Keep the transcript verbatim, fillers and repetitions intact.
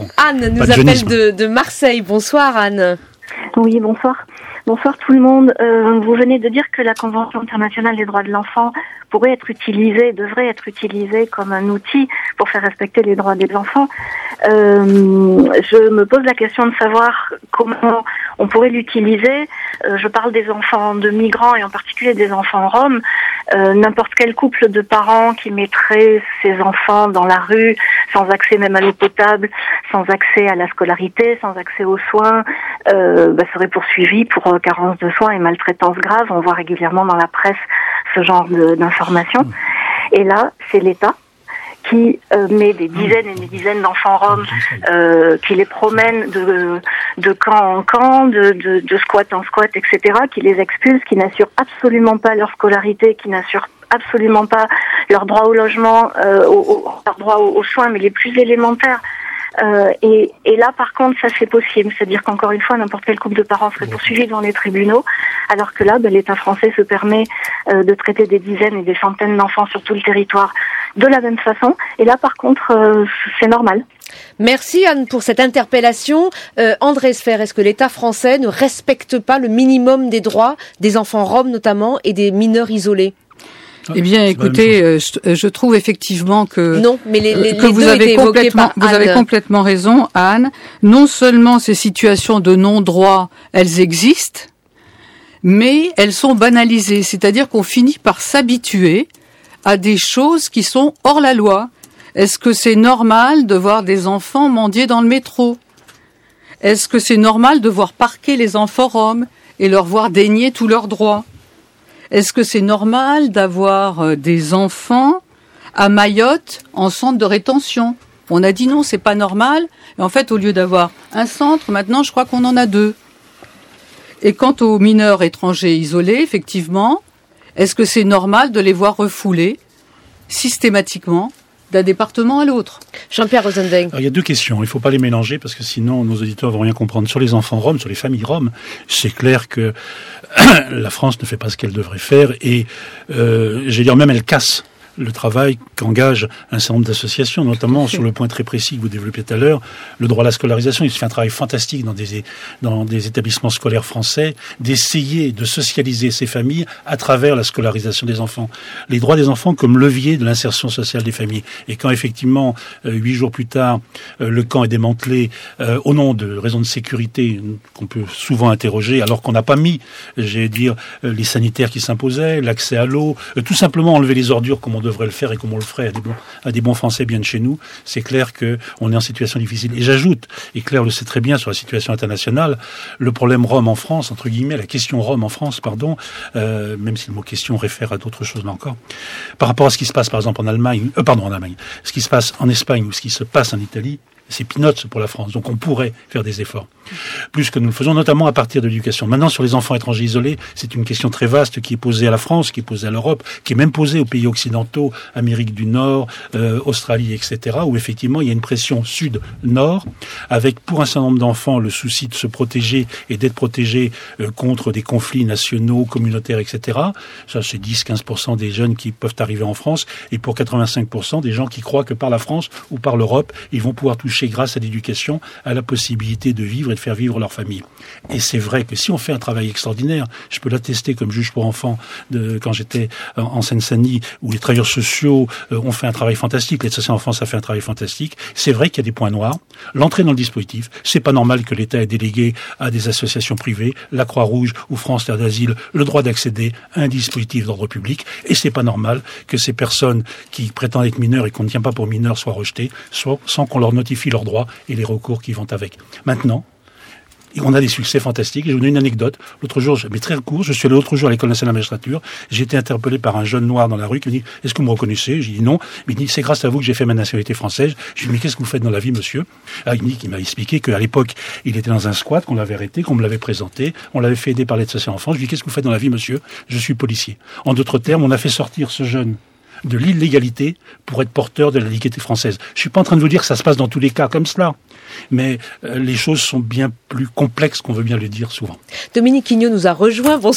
enfants. Anne nous appelle de, de Marseille. Bonsoir Anne. Oui, bonsoir. Bonsoir tout le monde. Euh, vous venez de dire que la Convention internationale des droits de l'enfant pourrait être utilisée, devrait être utilisée comme un outil pour faire respecter les droits des enfants. Euh, je me pose la question de savoir comment on pourrait l'utiliser. Euh, je parle des enfants de migrants et en particulier des enfants roms. Euh, n'importe quel couple de parents qui mettrait ses enfants dans la rue, sans accès même à l'eau potable, sans accès à la scolarité, sans accès aux soins, euh, bah, serait poursuivi pour euh, carence de soins et maltraitance grave. On voit régulièrement dans la presse ce genre de, d'informations. Et là, c'est l'État qui euh, met des dizaines et des dizaines d'enfants roms, euh, qui les promène de, de camp en camp, de, de, de squat en squat, et cetera, qui les expulse, qui n'assure absolument pas leur scolarité, qui n'assure absolument pas leur droit au logement, euh, au, au, leur droit aux, aux soins, mais les plus élémentaires. Euh, et, et là, par contre, ça c'est possible. C'est-à-dire qu'encore une fois, n'importe quel couple de parents serait poursuivi devant les tribunaux, alors que là, ben, l'État français se permet euh, de traiter des dizaines et des centaines d'enfants sur tout le territoire de la même façon. Et là, par contre, euh, c'est normal. Merci Anne pour cette interpellation. Euh, André Sfer, est-ce que l'État français ne respecte pas le minimum des droits des enfants roms notamment et des mineurs isolés ? Eh bien, écoutez, euh, je, je trouve effectivement que non, mais les, les, que les vous deux avez étaient complètement par vous avez complètement raison, Anne. Non seulement ces situations de non-droit, elles existent, mais elles sont banalisées, c'est-à-dire qu'on finit par s'habituer à des choses qui sont hors la loi. Est-ce que c'est normal de voir des enfants mendier dans le métro ? Est-ce que c'est normal de voir parquer les enfants roms et leur voir dénier tous leurs droits ? Est-ce que c'est normal d'avoir des enfants à Mayotte en centre de rétention ? On a dit non, c'est pas normal. Et en fait, au lieu d'avoir un centre, maintenant, je crois qu'on en a deux. Et quant aux mineurs étrangers isolés, effectivement, est-ce que c'est normal de les voir refoulés systématiquement d'un département à l'autre ? Jean-Pierre Rosenwein. Alors, il y a deux questions. Il ne faut pas les mélanger parce que sinon nos auditeurs vont rien comprendre. Sur les enfants roms, sur les familles roms, c'est clair que la France ne fait pas ce qu'elle devrait faire et, euh, j'allais dire même, elle casse le travail qu'engage un certain nombre d'associations, notamment sur le point très précis que vous développez tout à l'heure, le droit à la scolarisation. Il se fait un travail fantastique dans des, dans des établissements scolaires français d'essayer de socialiser ces familles à travers la scolarisation des enfants. Les droits des enfants comme levier de l'insertion sociale des familles. Et quand effectivement, euh, huit jours plus tard, euh, le camp est démantelé euh, au nom de raisons de sécurité qu'on peut souvent interroger, alors qu'on n'a pas mis, j'allais dire, euh, les sanitaires qui s'imposaient, l'accès à l'eau, euh, tout simplement enlever les ordures comme on devrait le faire et comme on le ferait à des bons, à des bons Français bien de chez nous, c'est clair qu'on est en situation difficile. Et j'ajoute, et Claire le sait très bien sur la situation internationale, le problème Rome en France, entre guillemets, la question Rome en France, pardon, euh, même si le mot question réfère à d'autres choses là encore, par rapport à ce qui se passe par exemple en Allemagne, euh, pardon en Allemagne, ce qui se passe en Espagne ou ce qui se passe en Italie, c'est peanuts pour la France. Donc on pourrait faire des efforts, plus que nous le faisons, notamment à partir de l'éducation. Maintenant, sur les enfants étrangers isolés, c'est une question très vaste qui est posée à la France, qui est posée à l'Europe, qui est même posée aux pays occidentaux, Amérique du Nord, euh, Australie, et cetera, où effectivement il y a une pression sud-nord, avec pour un certain nombre d'enfants le souci de se protéger et d'être protégés euh, contre des conflits nationaux, communautaires, et cetera. Ça, c'est dix à quinze pour cent des jeunes qui peuvent arriver en France, et pour quatre-vingt-cinq pour cent des gens qui croient que par la France ou par l'Europe, ils vont pouvoir toucher grâce à l'éducation, à la possibilité de vivre et de faire vivre leur famille. Et c'est vrai que si on fait un travail extraordinaire, je peux l'attester comme juge pour enfants de, quand j'étais en Seine-Saint-Denis, où les travailleurs sociaux euh, ont fait un travail fantastique, l'aide sociale en France a fait un travail fantastique. C'est vrai qu'il y a des points noirs. L'entrée dans le dispositif, c'est pas normal que l'État ait délégué à des associations privées, la Croix-Rouge ou France Terre d'Asile, le droit d'accéder à un dispositif d'ordre public. Et c'est pas normal que ces personnes qui prétendent être mineures et qu'on ne tient pas pour mineurs soient rejetées, soit, sans qu'on leur notifie leurs droits et les recours qui vont avec. Maintenant, on a des succès fantastiques. Je vous donne une anecdote. L'autre jour, mais très court, je suis allé l'autre jour à l'École nationale de la magistrature. J'ai été interpellé par un jeune noir dans la rue qui me dit « Est-ce que vous me reconnaissez ?» J'ai dit « Non ». Mais il dit « C'est grâce à vous que j'ai fait ma nationalité française. » Je lui ai dit « Mais qu'est-ce que vous faites dans la vie, monsieur ?» Ah, il me dit qu'il m'a expliqué qu'à l'époque, il était dans un squat, qu'on l'avait arrêté, qu'on me l'avait présenté. On l'avait fait aider par l'aide sociale en France. Je lui ai dit « Qu'est-ce que vous faites dans la vie, monsieur ?» Je suis policier. En d'autres termes, on a fait sortir ce jeune de l'illégalité pour être porteur de la légalité française. Je suis pas en train de vous dire que ça se passe dans tous les cas comme cela, mais euh, les choses sont bien plus complexes qu'on veut bien le dire souvent. Dominique Quignot nous a rejoint. Bonsoir.